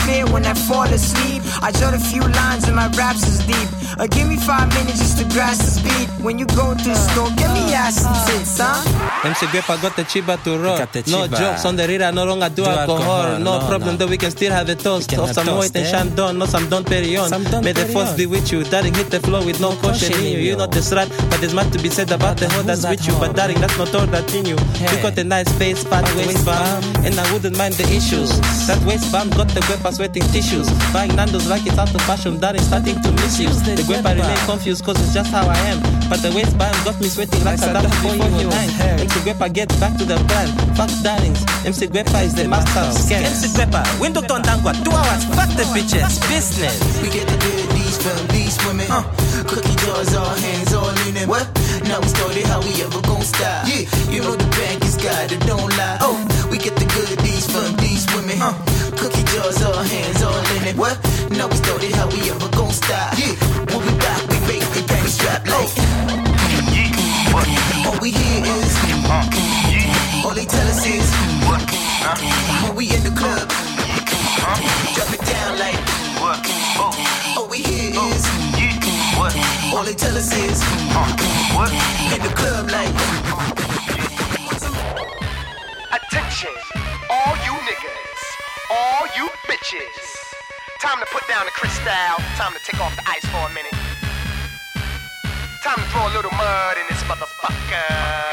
fear when I fall asleep. I jot a few lines and my raps is deep. Give me 5 minutes just to grasp the speed. When you go to the store, get me ass and tits, huh? MC Guepa got the chiba to roll. No jokes on the reader, no longer do alcohol. No problem that we can still have a toast of some white and Chandon, no some Don Perignon. May the force be with you. Darling, hit the floor with no caution in you. You're not the rat, but there's much to be said about the hoe that's with you. But darling, that's not all that in you. You got a nice face, fat waistband, and I wouldn't mind the issues. That waistband got the Guepa sweating tissues. Buying Nando's like it's out of fashion, darling, starting to miss you. The Guepa remain confused cause it's just how I am. But the waistband got me sweating like Saddam before you were 9. MC Guepa gets back to the plan. Fuck darlings, MC Guepa is the master of scams. MC Guepa, window to Ndangwa, 2 hours, fuck the bitches, business. We get the goodies from these women. Cookie jars, all hands, all in it. What? Now we started, how we ever gon' stop? Yeah, you know the bank is God, it don't lie. Oh, we get the goodies from these women. Cookie jars, all hands, all in it. What? Now we started, how we ever gon' stop? Yeah, when we back, we make the gang strap like. All we hear is, all they tell us is, when we in the club, drop it down like. All we hear is, all they tell us is, in the club like. Attention, all you niggas, all you bitches. Time to put down the crystal, time to take off the ice for a minute. Time to throw a little mud in this motherfucker.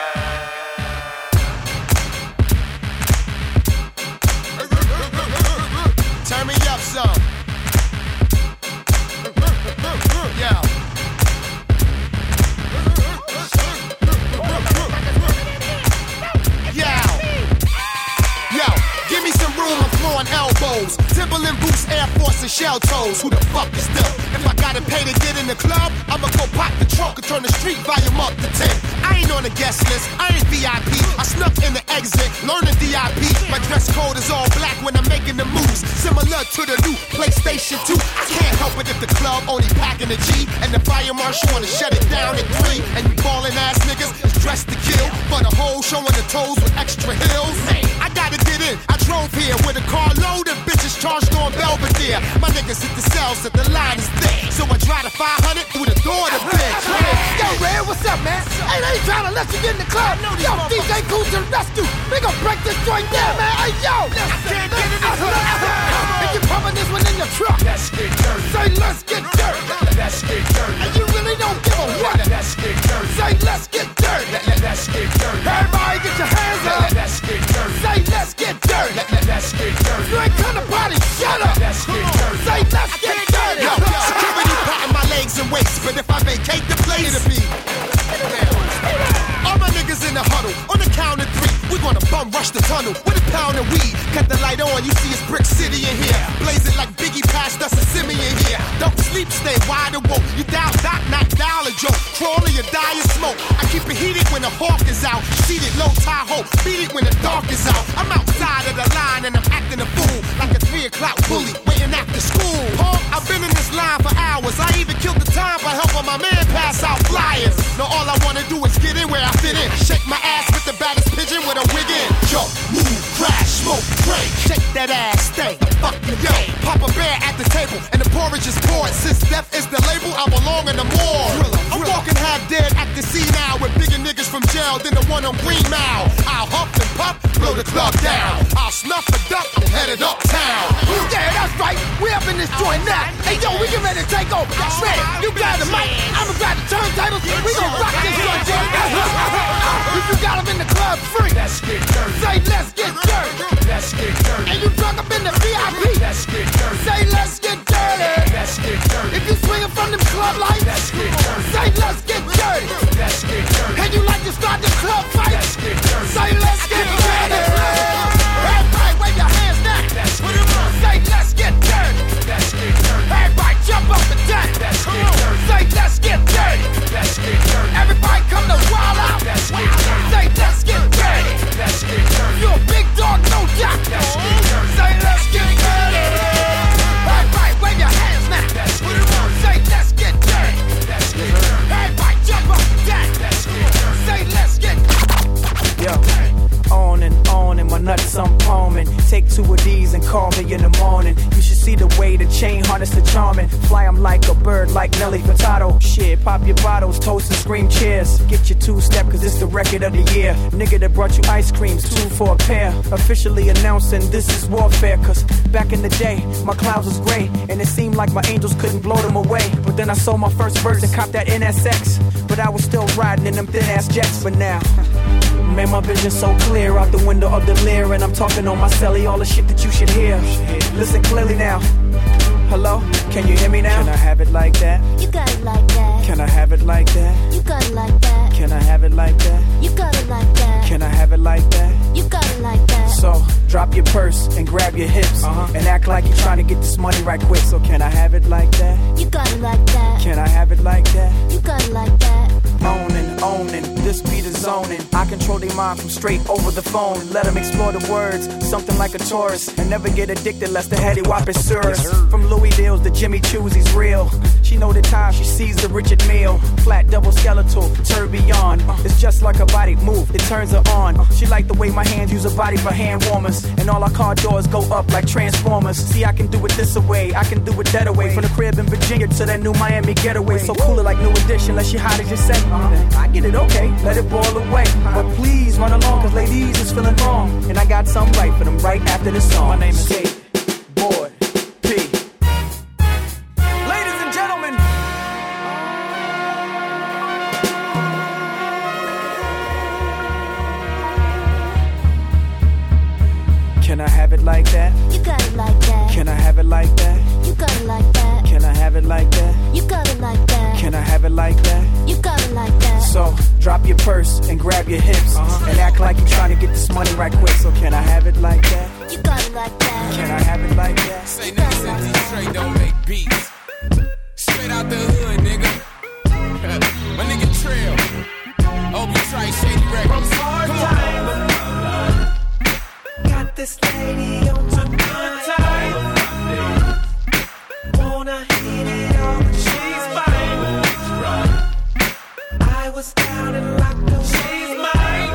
Turn me up some. Yeah. Yo, give me some room, I'm throwing elbows. Timberland boots, Air Force and shell toes. Who the fuck is them? If I gotta pay to get in the club, I'ma go pop the trunk and turn the street volume up to 10. I ain't on the guest list, I ain't VIP. I snuck in the exit, learn the DIP. My dress code is all black when I'm making the moves. Similar to the new PlayStation 2. I can't help it if the club only packing a G and the fire marshal wanna shut it down at 3. And you ballin' ass niggas is dressed to kill. For the whole showing the toes with extra heels. I gotta get in, I drove here with a car load of bitches charged on Belvedere. My niggas hit the cells that the line is thick. So I drive the 500 through the door to bitch. Yo, Red, what's up, man? Hey, they ain't trying to let you get in the club. Yo, DJ Cool to the rescue. We gon' break this joint down, man. Hey, yo. I can't get in the club. And you pumping this one in your truck. Let's get dirty. Say, let's get dirty. Let's get dirty. And you really don't give a what. Let's get dirty. Say, let's get dirty. Let's get dirty. Everybody get your hands up. Let's get dirty. Say, let's get dirty. Let's get dirty. You ain't come to party, shut up. Let's get dirty. Say, let's get dirty. Yo, security patting my legs and waist, but if I vacate the place, it'll be. All my niggas in the huddle, on the count of 3, we gonna bum rush the tunnel with a pound of weed. Cut the light on, you see it's Brick City in here. Blazing like Biggie passed us a Simeon here. Don't sleep, stay wide awoke. You dial dot, not dial a joke. Crawl or you die in smoke. I keep it heated when the hawk is out. Seated low Tahoe, beat it when the dark is out. I'm outside of the line and I'm acting a fool. Like a 3 o'clock bully, waiting after school. I've been in this line for hours. I even killed the time by helping my man pass out flyers. Now all I wanna do is get in where I fit in. Shake my ass with the baddest pigeon with a wig in. Jump, move, crash, smoke, break. Shake that ass, stay the fuck you go. Papa Bear at the table and the porridge is poured. Since death is the label, I belong in the morgue. I'm walking half dead at the scene now with bigger niggas from jail than the one on Green Mile. I'll huff and puff, blow the club down. I'll snuff a duck, I'm headed uptown. Yeah, that's right. We up in this joint now. Hey, yo, we get ready to take over. Man, you got the mic, I'ma grab the turntables. We gon' rock this joint, if you got them in the club free, let's get dirty. Say, let's get dirty. Let's get dirty. And you drunk up in the VIP, let's get dirty. Say, let's get dirty. Let's get dirty. If you swinging from them club lights, let's get dirty. Say, let's get dirty. Let's get dirty. And you like to start the club fight, let's get dirty. Say, let's get dirty. Everybody wave your hands now. Let's get dirty. Say, let's get dirty. Let's get dirty. Everybody jump up and down. Let's get dirty. Say, let's get dirty. Let's get dirty. Everybody come to wild out. Let's get dirty. Say, let's get dirty. Let's get dirty. You a big dog, no doubt. alarming. Take 2 of these and call me in the morning. You should see the way the chain harness the charming. Fly 'em like a bird, like Nelly Furtado. Shit, pop your bottles, toast and scream cheers. Get your 2-step, cause it's the record of the year. Nigga that brought you ice creams, 2 for a pair. Officially announcing this is warfare. Cause back in the day, my clouds was gray, and it seemed like my angels couldn't blow them away. But then I sold my first verse and copped that NSX. But I was still riding in them thin ass jets for now. Man, my vision so clear out the window of the Lear, and I'm talking on my celly, all the shit that you should hear. Listen clearly now. Hello? Can you hear me now? Can I have it like that? You got it like that. Can I have it like that? You got it like that. Can I have it like that? You got it like that. Can I have it like that? You got it like that. So, drop your purse and grab your hips, and act like you're trying to get this money right quick. So can I have it like that? You got it like that. Can I have it like that? You got it like that. Owning, this beat is zoning. I control their mind from straight over the phone. Let them explore the words, something like a tourist. And never get addicted lest the heady whop is serious. From Louis Deals to Jimmy Choo's, he's real. She know the time she sees the Richard Mille. Flat double skeletal, tourbillon. It's just like her body move, it turns her on. She like the way my hands use her body for hand warmers. And all our car doors go up like Transformers. See, I can do it this away, I can do it that away. From the crib in Virginia to that new Miami getaway. So cooler like New Edition, unless you hot as you say. I get it, okay, let it boil away. But please run along, cause ladies is feeling wrong. And I got something right for them right after this song. My name is K-Boy P. Ladies and gentlemen, can I have it like that? You got it like that. Can I have it like that? You got it like that. Can I have it like that? You got it like that. Can I have it like that? You got it like that. So, drop your purse and grab your hips, and act like you're trying to get this money right quick. So can I have it like that? You got it like that. Can I have it like that? Say niggas in Detroit don't make beats. Straight out the hood, nigga. My nigga Trail. Obi Trice, Shady Records. Come on. Got this lady on my time. Wanna hit it all, but she's fine. I was down and locked up. She's mine.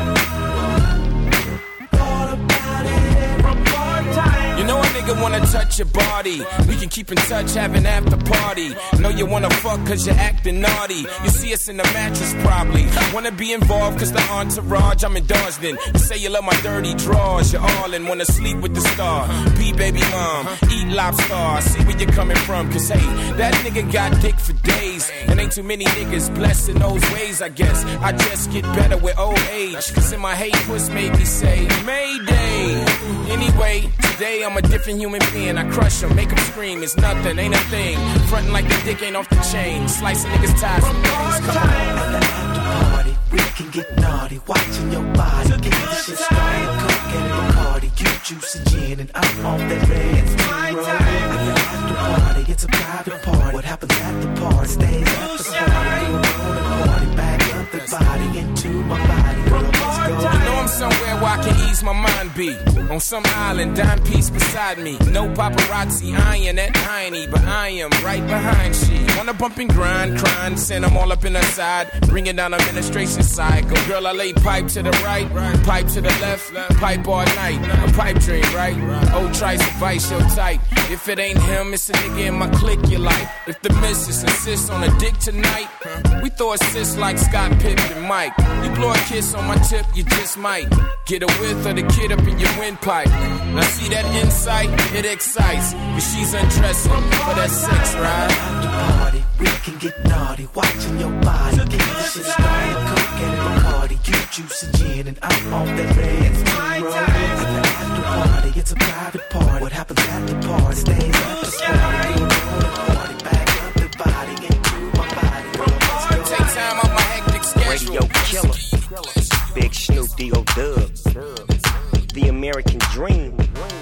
Thought about it every time. You know a nigga wanna touch your body. We can keep in touch, have an after party. Know you wanna fuck cause you're acting naughty. You see us in the mattress probably. Wanna be involved cause the entourage, I'm indulged in. You say you love my dirty drawers, you're all in. Wanna sleep with the star, be baby mom, eat lobster. I see where you're coming from, cause hey, that nigga got dick for days. And ain't too many niggas blessed in those ways, I guess. I just get better with old age. Cause in my hate puss made me say, Mayday. Anyway, today I'm a different human being. I crush them, make them scream, it's nothing, ain't a thing. Frontin' like the dick ain't off the chain. Slicing niggas' ties from things, come on. At the after party, we can get naughty. Watching your body, get this shit started. Coke and Bacardi, you juice and gin, and I'm on that red road. At the after party, it's a private party. What happens at the party stays at the party. Go on and party, back up the body into my body. Girl, let's go. You know I'm somewhere where I can ease my mind be. On some island, dime piece beside me. No paparazzi eyeing that hiney, but I am right behind she. Wanna bump and grind, crying, send them all up in her side. Bring it down administration cycle. Girl, I lay pipe to the right, pipe to the left, pipe all night. A pipe dream, right? Old Trice advice, yo tight. If it ain't him, it's a nigga in my clique you like. If the missus insists on a dick tonight, we throw assists like Scott Pippen, Mike. You blow a kiss on my tip, you just might get a whiff of the kid up in your windpipe. Now see that insight, it excites. Cause she's undressing for that sex, right? After party, we can get naughty. Watching your body, get this shit started. Coke and Bacardi, you juice and gin, and I'm on that red road. At the after party, it's a private party. What happens at the party stays at the party. Go on and party, back up the body into my body. Girl, let's go. Take time off my hectic schedule. Radio killer, Big Snoop D.O. Dub, the American dream.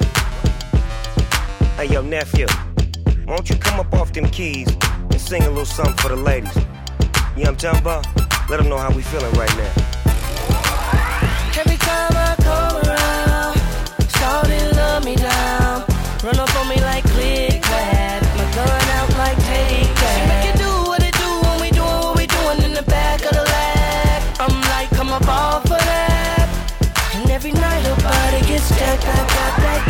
Hey yo nephew, why don't you come up off them keys and sing a little something for the ladies? You know what I'm talking about? Let them know how we feeling right now. Every time I come around, shawty love me down. Run up on me like click clack, my gun out like take that. She make it do what it do when we doing what we doing in the back of the lag. I'm like, come up off of that. And every night her body gets jacked, I got that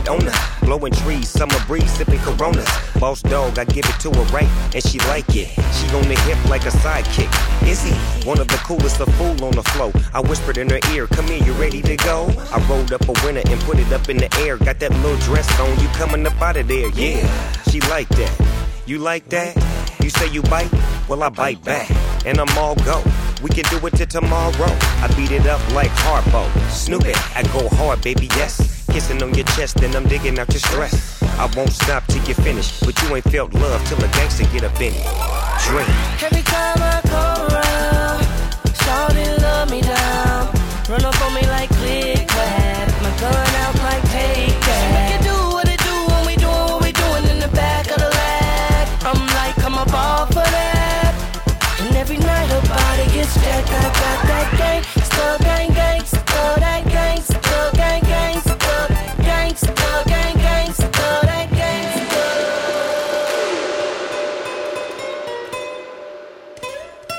owner. Blowing trees, summer breeze, sipping Coronas. Boss dog, I give it to her right, and she like it. She on the hip like a sidekick. Is he one of the coolest, a fool on the flow? I whispered in her ear, come here, you ready to go? I rolled up a winner and put it up in the air. Got that little dress on, you coming up out of there, yeah. She like that. You like that? You say you bite? Well, I bite back, and I'm all go. We can do it till tomorrow. I beat it up like Harpo. Snoop it, I go hard, baby, yes. Kissing on your chest, and I'm digging out your stress. I won't stop till you finish, but you ain't felt love till a gangster get up in it. Drink. Every time I come around, shawty love me down. Run up on me like click clack, my gun out like take that. She make it do what it do when we doing what we doing in the back of the lag. I'm like, come up off of that. And every night her body gets jacked, that gang, still gang, gang, still that gang, still gang, gang, still gang, still gang, gang, still that gang,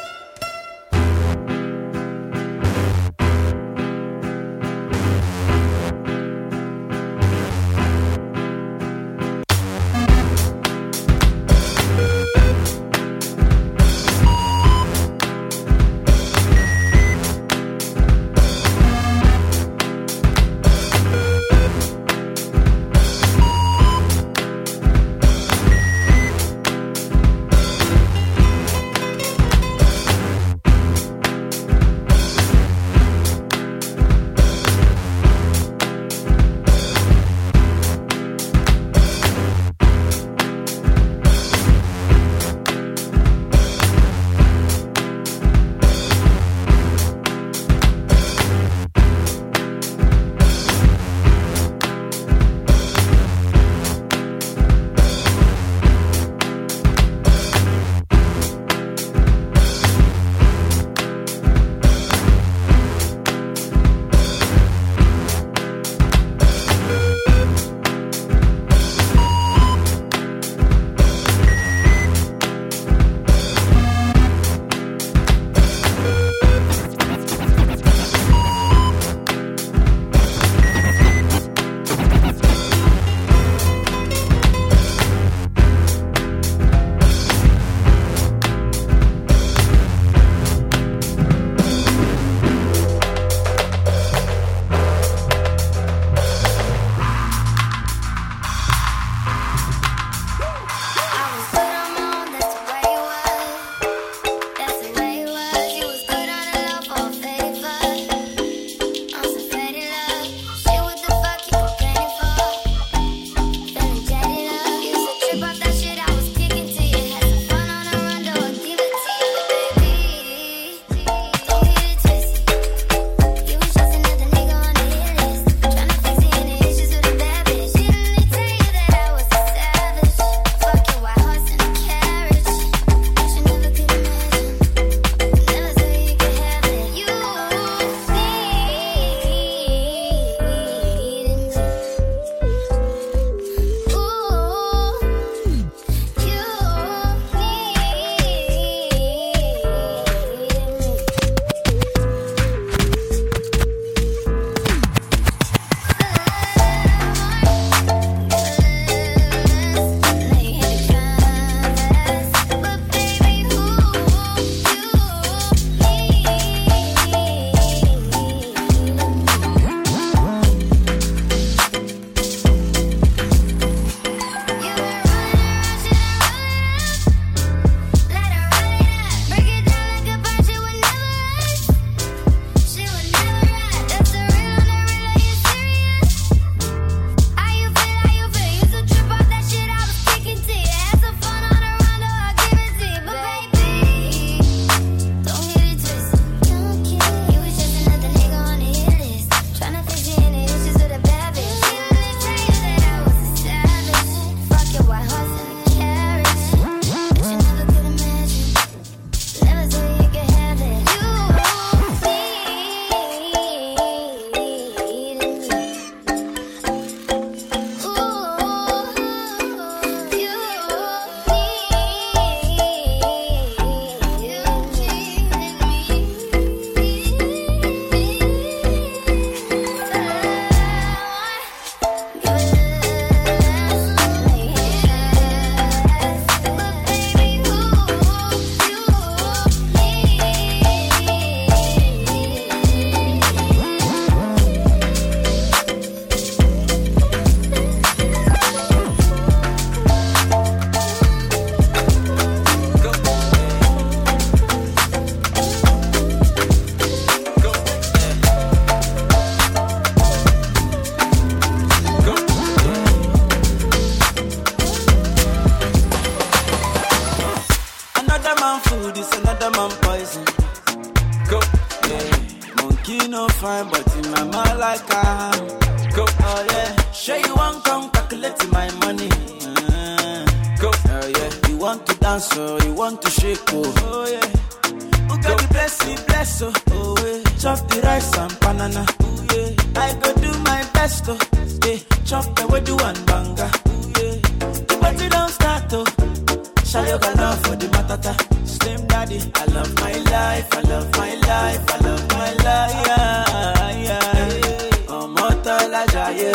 fine, but in my mind like I'm. Go, oh yeah. Sure you want come calculate my money. Go, oh yeah. You want to dance, oh, you want to shake, oh yeah. Who got the blessing, bless, oh yeah. Chop the rice and banana, oh yeah. I go do my best, oh yeah. Chop the way do one banga, oh yeah. The party don't start, oh. Shall you got love for the matata? Slim daddy, I love my life, I love my life, I love my life, yeah, yeah. Oh, Motala Jaye,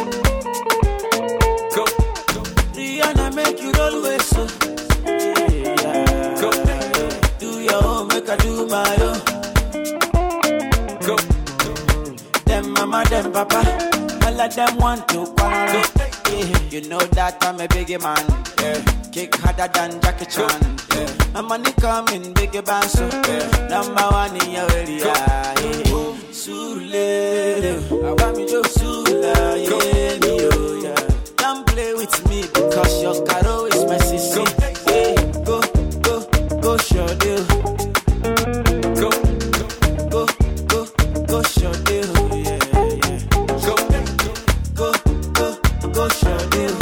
go. Rihanna make you roll with so. Yeah. Go. Do your own, make I do my own. Go. Them mama, them papa, all of them want to quarrel. Yeah. You know that I'm a biggie man. Yeah. Kick harder than Jackie Chan. Yeah. My money coming, biggie band so. Yeah. Number one in your area. Yeah. Sule, I want me to Sula, yeah, yeah. Don't play with me because your caro is my sister. Hey, go, show deal. Go, show deal. Yeah, yeah. Go, show deal.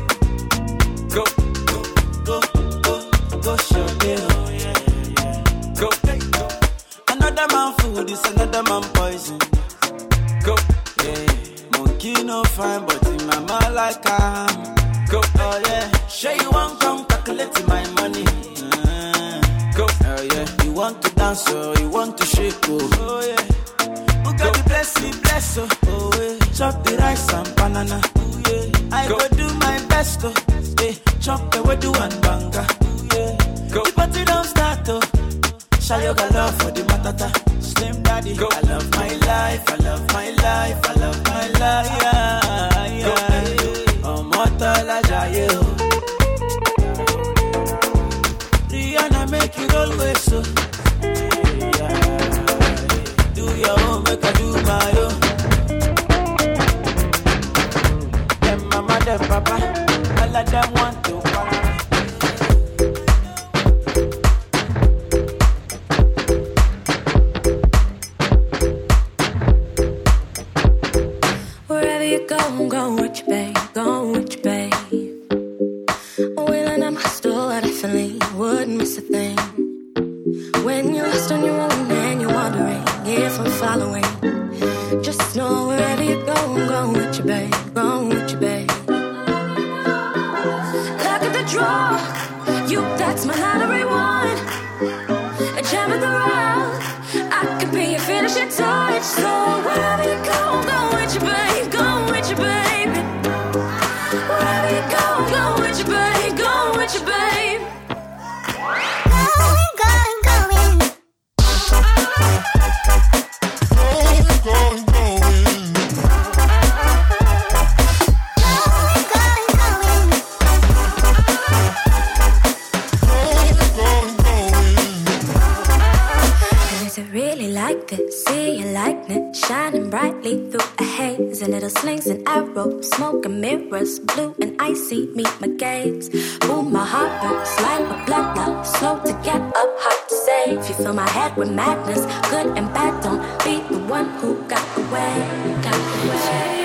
Go, show deal. Yeah, yeah. Go. Another man food is another man poison. Go, yeah. Monkey no fine, but in my mind like I'm. Go, oh yeah. Sure you want come calculate my money. Go, oh yeah. You want to dance, oh, you want to shake, oh yeah. Who got the blessing, bless, oh yeah. Chop the rice and banana, oh yeah. I go do my best, oh yeah. Chop the way do one banga, oh yeah. The party don't start, oh. Shall you got love for the matata? Slim daddy, go. I love my life, I love my life, I love my life, yeah, yeah. Oh, Motala Jaye, Rihanna make you roll with so. Yeah. Do your own, make I do my own. Them mama, them papa, all of them want to quarrel. I'm going with you, babe, going with you, babe. When I'm hostile, I definitely wouldn't miss a thing. When you're lost on your own and you're wondering if I'm following, just know wherever you go, I'm going with you, babe, going with you, babe. Look at the draw, you, that's my lottery one. A gem of the round, I could be your finishing touch. So wherever you go, I'm going with you, babe, going with you, baby. Wherever you go, go with you, babe, go with you, babe. Is it really like this? See your likeness shining brightly through a haze. A little slings and arrows, smoke and mirrors, blue and icy meet my gaze. Boom, my heart burns like a blood love, slow to get up, hard to save. You fill my head with madness, good and bad. Don't be the one who got away, got away.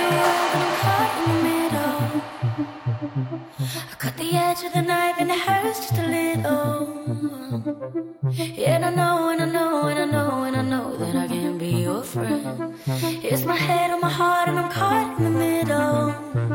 I cut the edge of the knife and it hurts just a little. And I know, and I know, and I know, and I know that I can't be your friend. It's my head on my heart and I'm caught in the middle.